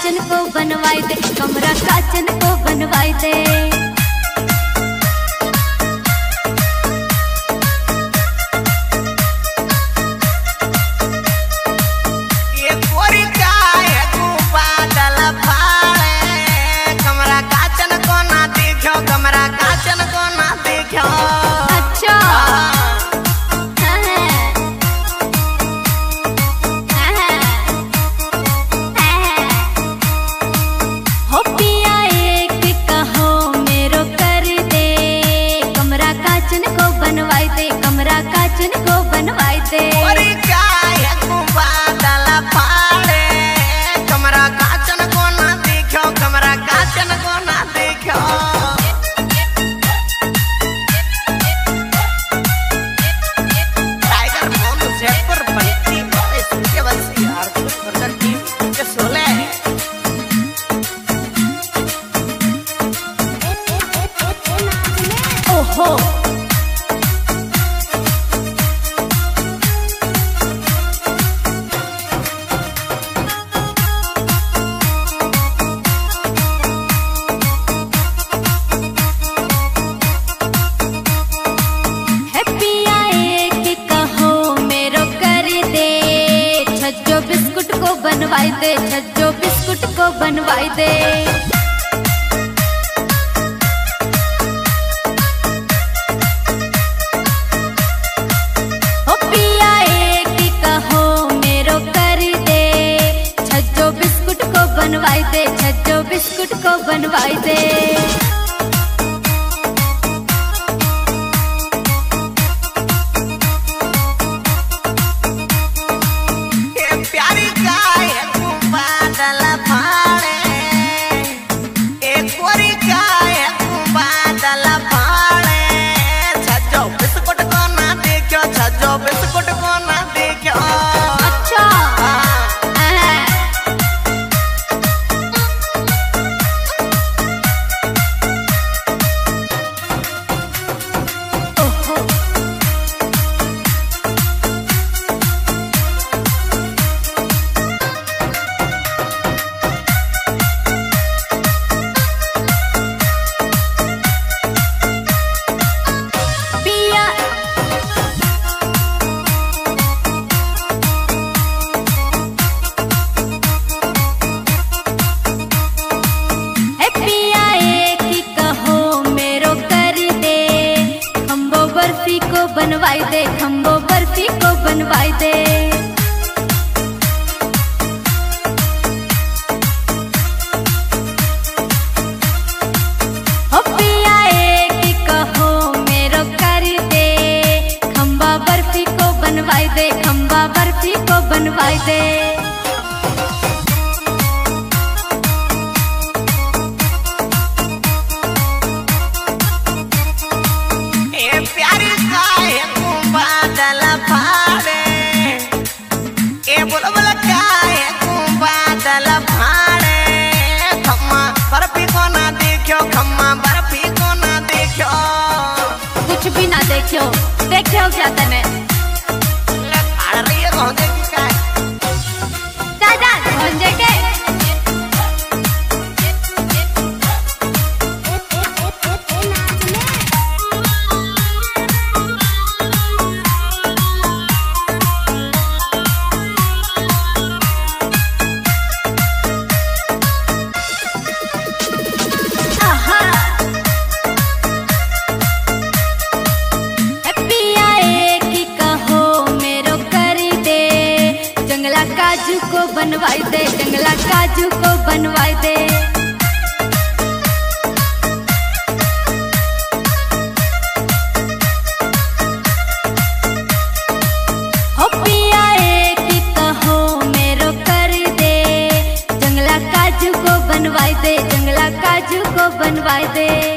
काचन को बनवाई दे, कमरा काचन को बनवाई दे। ये कोरी का है बादल फाड़े, कमरा काचन को ना देखो, कमरा काचन को ना देखो। अच्छा काचन को बनवाई दे। कोरी का है बादल फाड़े, कमरा काचन को ना देखो, कमरा काचन को ना देखो। टाइगर मोनू जयपुर बंटी वाले सूर्यवंशी आर्थिक वर्धन की के 16 ओहो बनवाई दे, छज्जो बिस्कुट को बनवाई दे। ओ पिया एक कहो मेरो कर दे, छज्जो बिस्कुट को बनवाई दे, छज्जो बिस्कुट को बनवाई दे। बनवाई दे, खम्बो बर्फी को बनवाई दे। ओ पिया एक कहो मेरो कर दे, खम्बा बर्फी को बनवाई दे, खम्बा बर्फी को बनवाई दे। कुछ भी ना देखियो, देखियो क्या तने दादा भंजे के काजू को बनवाई दे, जंगला काजू को बनवाई दे। ओ पिया एक कहो मेरो कर दे, जंगला काजू को बनवाई दे, जंगला काजू को बनवाई दे।